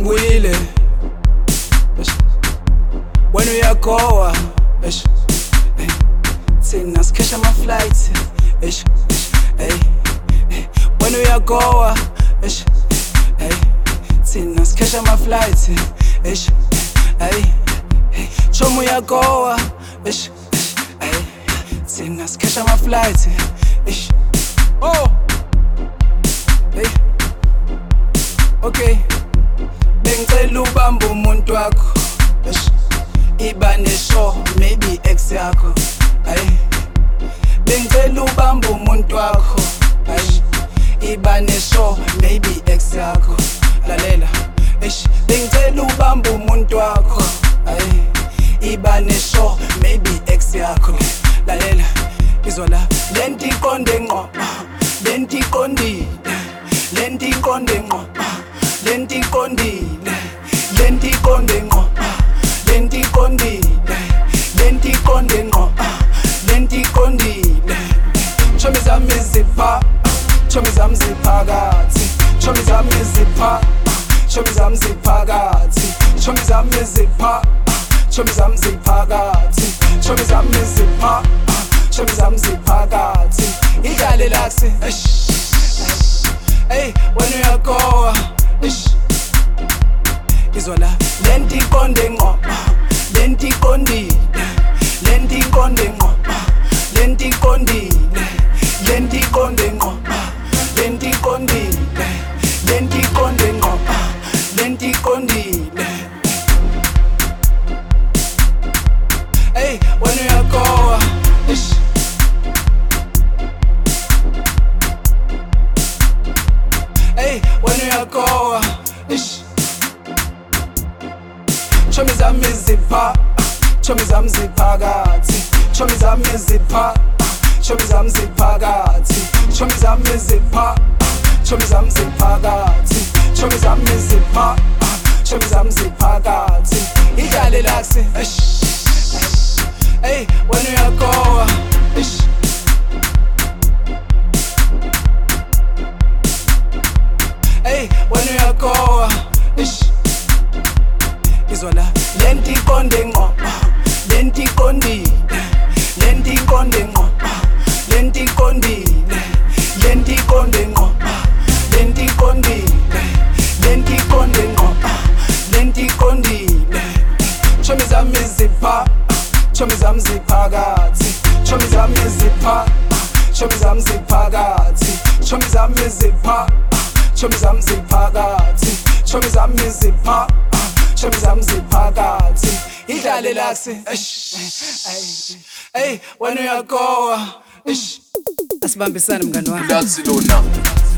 ngibuyile wena uyagowa thina sikhesha ama-flights wena uyagowa thina sikhesha ama-flights chomo uyagowa thina sikhesha ama-flights oh hey okay bengicela ubamba umuntu wakho iba nesho maybe ex yakho bengicela ubamba umuntu wakho iba nesho maybe ex yakho lalela bengicela ubamba umuntu wakho iba nesho maybe ex yakho lalela izwa la lento iqonde ngqo lento iqondile lento iqonde ngqo lento iqondile lento iqonde ngqo lento iqondile lento iqonde ngqo lento iqondile chomi zami zipha chomi zami ziphakathi chomi zami zipha chomi zami ziphakathi chomi zami zipha chomi zami ziphakathi chomi zami zipha chomi zami ziphakathi idlale laksi hey wena uyagowa izwa la lento iqonde ngqo lento iqondile lento iqonde ngqo lento iqondile lento iqonde ngqo lento iqondile lento iqonde ngqo lento iqondile hey wena uyagowa hey wena uyagowa chomi zami zipha chomi zami ziphakathi chomi zami zipha chomi zami ziphakathi chomi zami zipha chomi zami ziphakathi chomi zami zipha chomi zami ziphakathi idlale laksi hey wena uyagowa hey wena uyagowa izwa la lento iqonde ngqo lento iqondile lento iqonde ngqo lento iqondile lento iqonde ngqo lento iqondile lento iqonde ngqo lento iqondile chomi zami zipha chomi zami ziphakathi chomi zami zipha chomi zami ziphakathi chomi zami zipha chomi zami ziphakathi chomi zami zipha chomi zami ziphakathi idlale laksi hey wena uyagowa asibambisane mngani wami That's it, no.